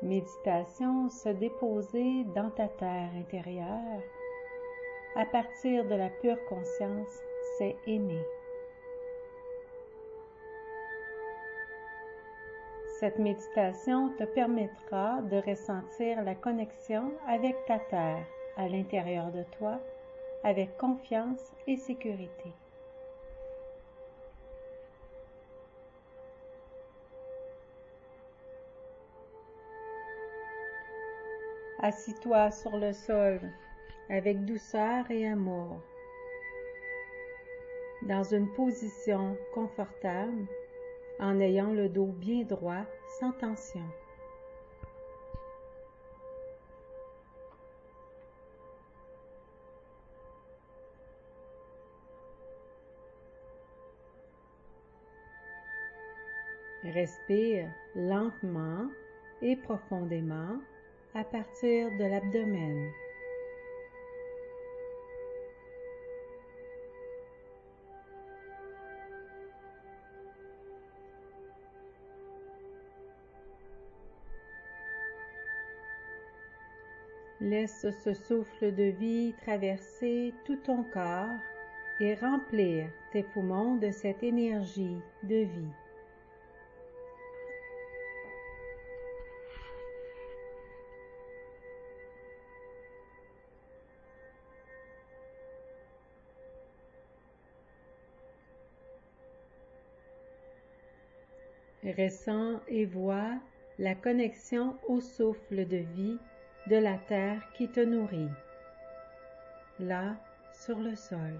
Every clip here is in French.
Méditation, se déposer dans ta terre intérieure. À partir de la pure conscience, c'est aimer. Cette méditation te permettra de ressentir la connexion avec ta terre à l'intérieur de toi, avec confiance et sécurité. Assis-toi sur le sol avec douceur et amour, dans une position confortable, en ayant le dos bien droit, sans tension. Respire lentement et profondément à partir de l'abdomen. Laisse ce souffle de vie traverser tout ton corps et remplir tes poumons de cette énergie de vie. Ressens et vois la connexion au souffle de vie de la terre qui te nourrit, là sur le sol.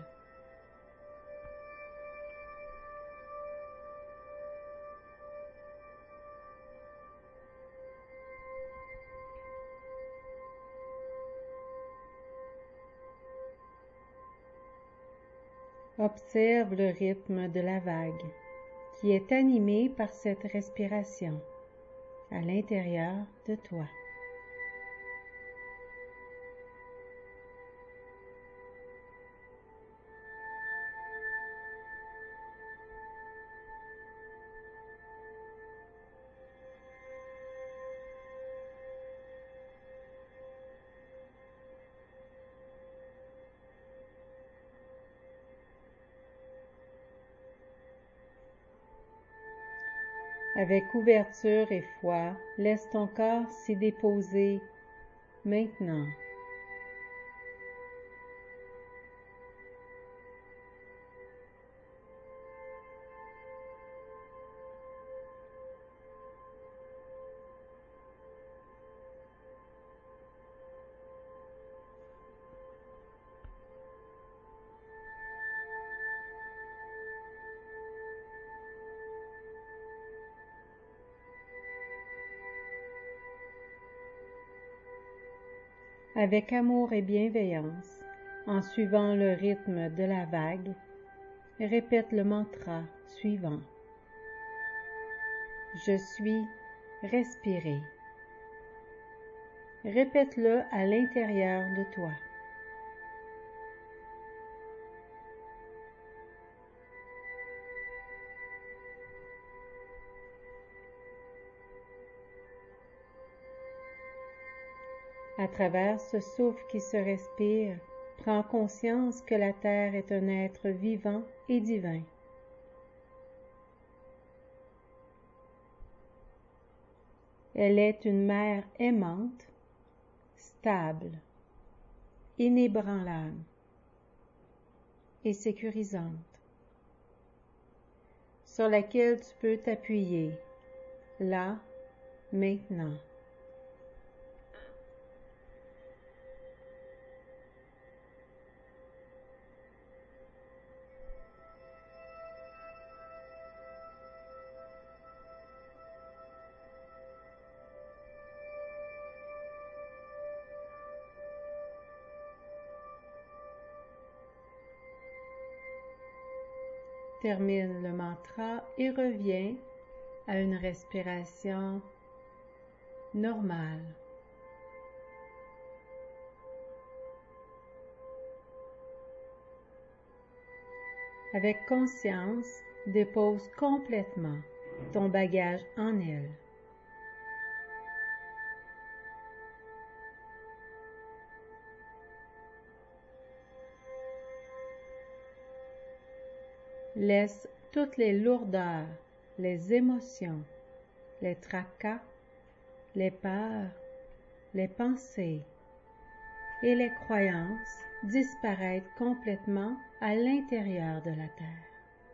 Observe le rythme de la vague qui est animé par cette respiration à l'intérieur de toi. Avec ouverture et foi, laisse ton corps s'y déposer maintenant. Avec amour et bienveillance, en suivant le rythme de la vague, répète le mantra suivant. Je suis respiré. Répète-le à l'intérieur de toi. À travers ce souffle qui se respire, prends conscience que la Terre est un être vivant et divin. Elle est une mère aimante, stable, inébranlable et sécurisante, sur laquelle tu peux t'appuyer, là, maintenant. Termine le mantra et reviens à une respiration normale. Avec conscience, dépose complètement ton bagage en elle. Laisse toutes les lourdeurs, les émotions, les tracas, les peurs, les pensées et les croyances disparaître complètement à l'intérieur de la Terre.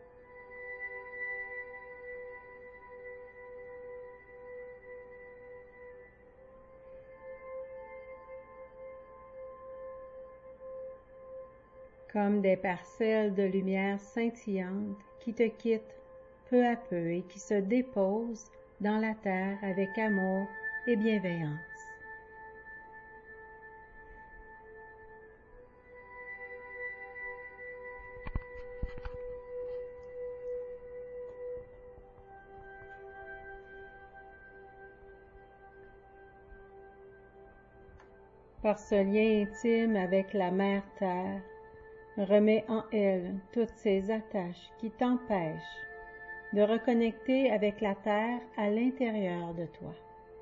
Comme des parcelles de lumière scintillante qui te quittent peu à peu et qui se déposent dans la terre avec amour et bienveillance. Par ce lien intime avec la Mère Terre, remets en elle toutes ces attaches qui t'empêchent de reconnecter avec la Terre à l'intérieur de toi.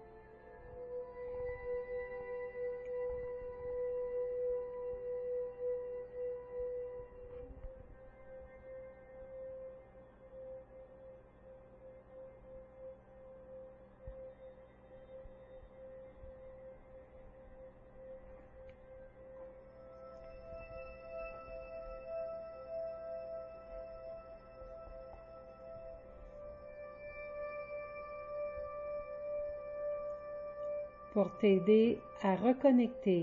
Pour t'aider à reconnecter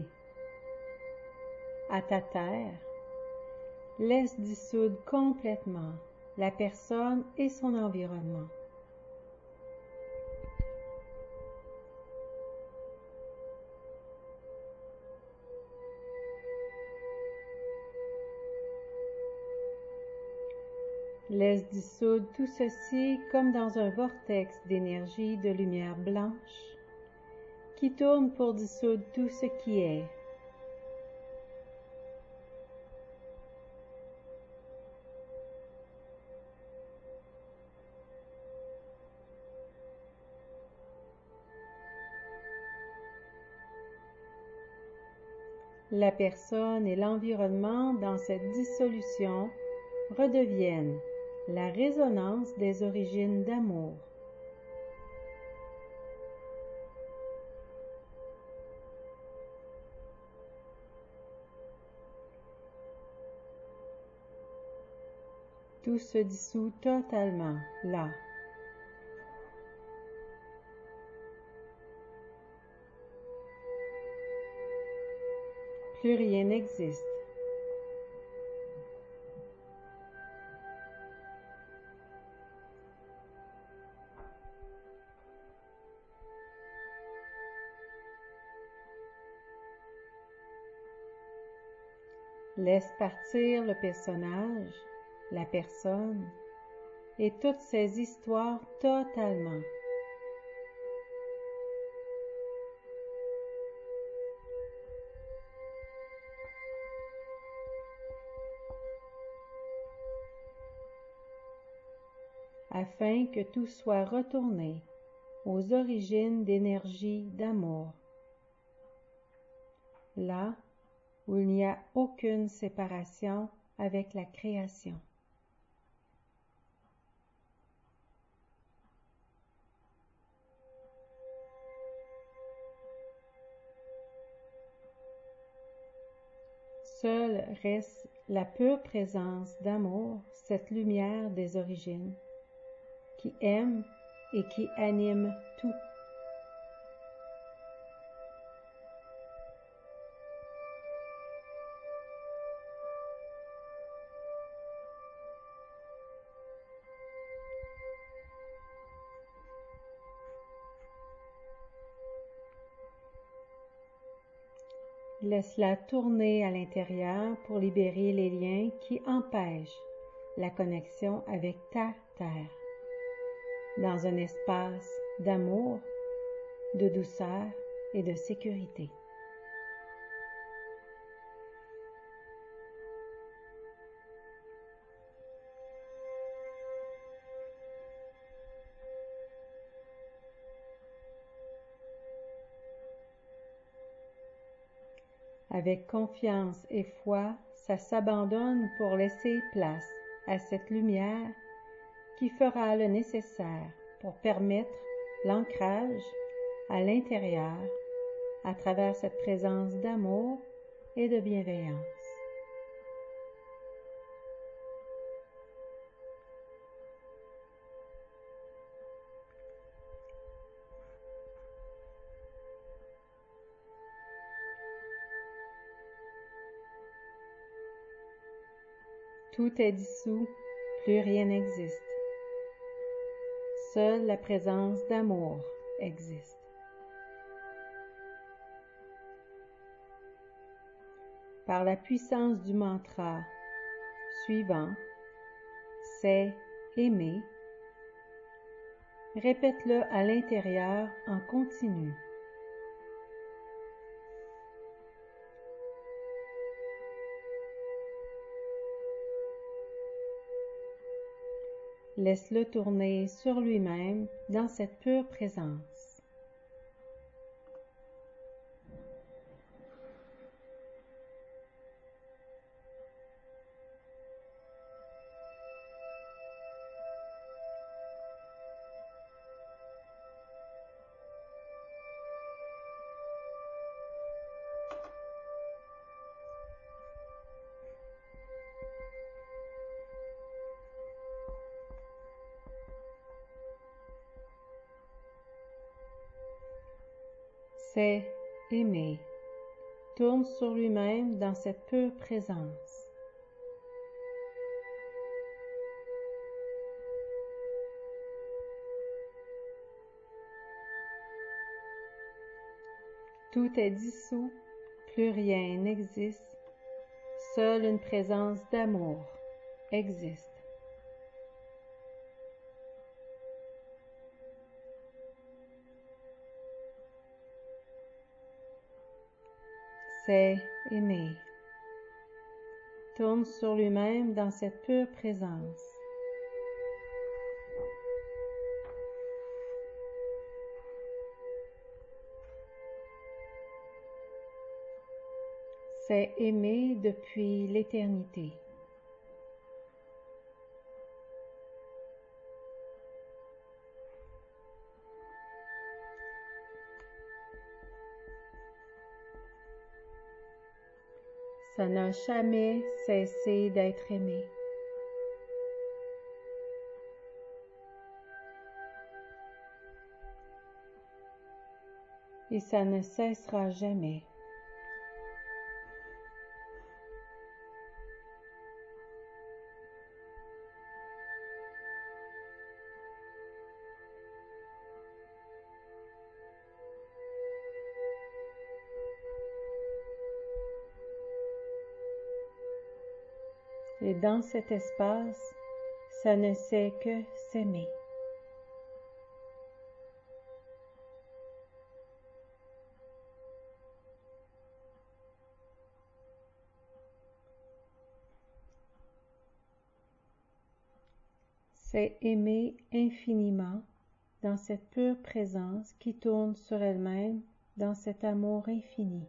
à ta terre, laisse dissoudre complètement la personne et son environnement. Laisse dissoudre tout ceci comme dans un vortex d'énergie de lumière blanche qui tourne pour dissoudre tout ce qui est. La personne et l'environnement dans cette dissolution redeviennent la résonance des origines d'amour. Tout se dissout totalement là. Plus rien n'existe. Laisse partir le personnage, la personne et toutes ces histoires totalement. Afin que tout soit retourné aux origines d'énergie d'amour, là où il n'y a aucune séparation avec la création. Seule reste la pure présence d'amour, cette lumière des origines, qui aime et qui anime tout. Laisse-la tourner à l'intérieur pour libérer les liens qui empêchent la connexion avec ta terre, dans un espace d'amour, de douceur et de sécurité. Avec confiance et foi, ça s'abandonne pour laisser place à cette lumière qui fera le nécessaire pour permettre l'ancrage à l'intérieur à travers cette présence d'amour et de bienveillance. Tout est dissous, plus rien n'existe. Seule la présence d'amour existe. Par la puissance du mantra suivant, c'est aimer, répète-le à l'intérieur en continu. Laisse-le tourner sur lui-même dans cette pure présence. C'est aimer. Tourne sur lui-même dans cette pure présence. Tout est dissous, plus rien n'existe, seule une présence d'amour existe. C'est aimer. Tourne sur lui-même dans cette pure présence. C'est aimer depuis l'éternité. Ça n'a jamais cessé d'être aimé. Et ça ne cessera jamais. Et dans cet espace, ça ne sait que s'aimer. C'est aimer infiniment dans cette pure présence qui tourne sur elle-même dans cet amour infini.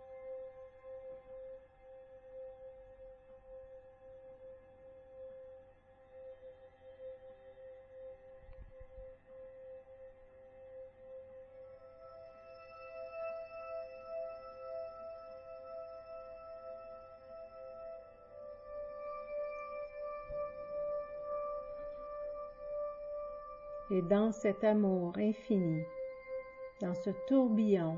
Et dans cet amour infini, dans ce tourbillon,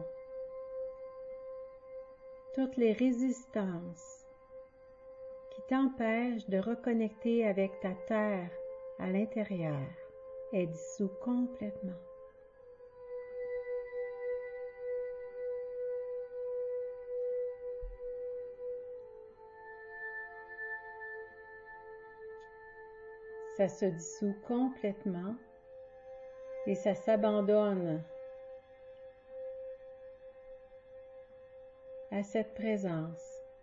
toutes les résistances qui t'empêchent de reconnecter avec ta terre à l'intérieur est dissous complètement. Ça se dissout complètement et ça s'abandonne à cette présence.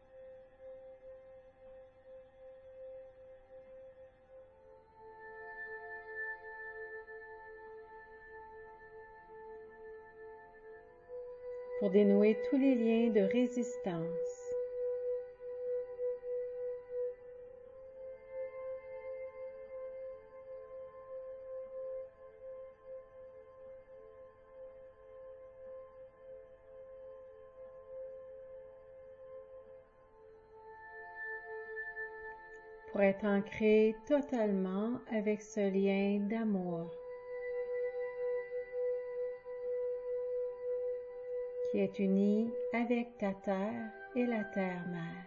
Pour dénouer tous les liens de résistance. pour être ancré totalement avec ce lien d'amour qui est uni avec ta terre et la terre-mère.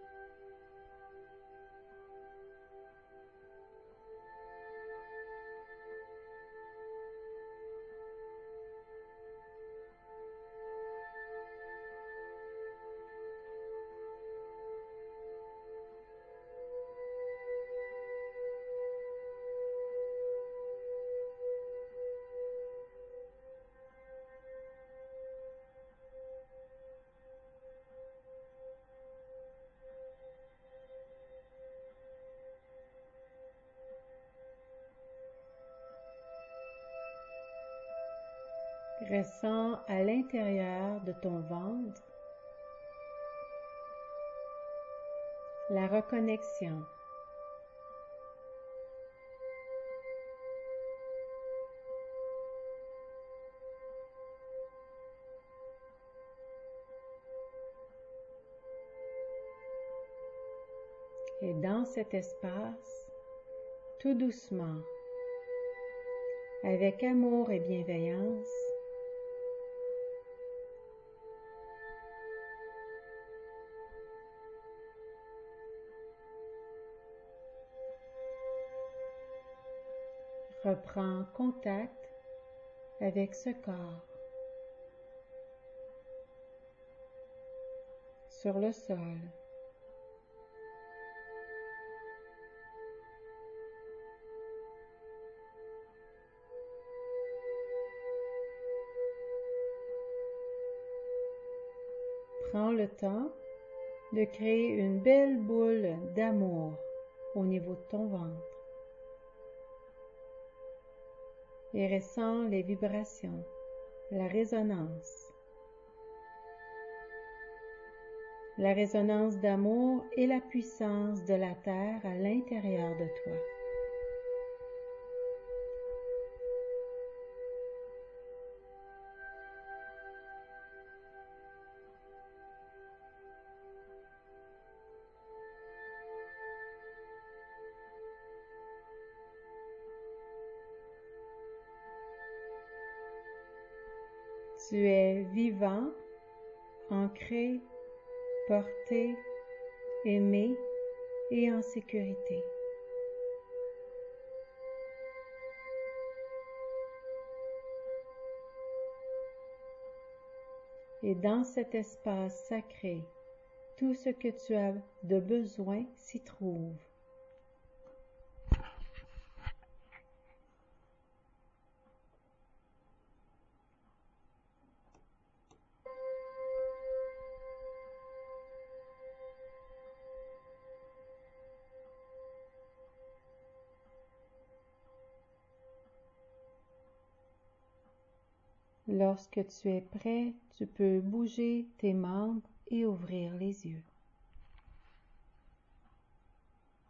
Ressens à l'intérieur de ton ventre la reconnexion. Et dans cet espace, tout doucement, avec amour et bienveillance, reprends contact avec ce corps sur le sol. Prends le temps de créer une belle boule d'amour au niveau de ton ventre et ressens les vibrations, la résonance d'amour et la puissance de la terre à l'intérieur de toi. Tu es vivant, ancré, porté, aimé et en sécurité. Et dans cet espace sacré, tout ce que tu as de besoin s'y trouve. Lorsque tu es prêt, tu peux bouger tes membres et ouvrir les yeux.